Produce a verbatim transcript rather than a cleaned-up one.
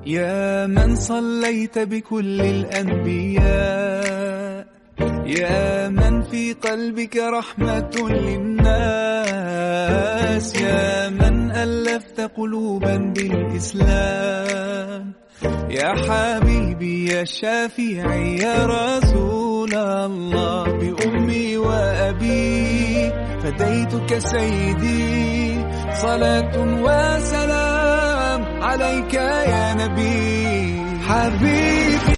يا من صليت بكل الأنبياء، يا من في قلبك رحمة للناس، يا من ألفت قلوبا بالإسلام، يا حبيبي يا شافعي يا رسول الله، بأمي وأبي فديتك سيدي، صلاة وسلام عليك يا نبي حبيبي.